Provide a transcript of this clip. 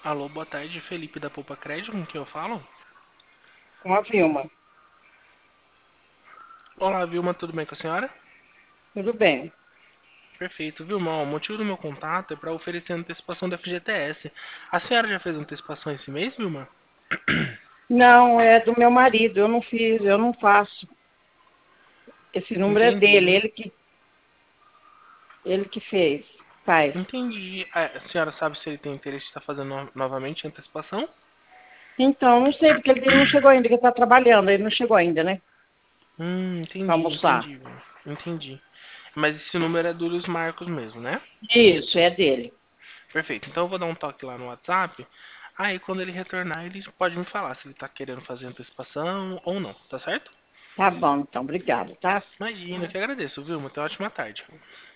Alô, boa tarde, Felipe da Poupa Crédito, com quem eu falo? Com a Vilma. Olá, Vilma, tudo bem com a senhora? Tudo bem. Perfeito, Vilma, ó, o motivo do meu contato é para oferecer antecipação da FGTS. A senhora já fez antecipação esse mês, Vilma? Não, é do meu marido. Eu não fiz, eu não faço. Esse número é dele, Entendi, ele que fez. Faz. entendi. A senhora sabe se ele tem interesse em estar fazendo novamente a antecipação? Então, não sei, porque ele não chegou ainda, que ele está trabalhando. Ele não chegou ainda, né? Para Entendi, almoçar. entendi, Vilma. Entendi. Mas esse número é do Luiz Marcos mesmo, né? Isso, é dele. Perfeito, então eu vou dar um toque lá no WhatsApp. Aí quando ele retornar, ele pode me falar se ele tá querendo fazer antecipação ou não, tá certo? Tá bom, então, obrigado, tá? Imagina, eu que agradeço, viu? Uma ótima tarde.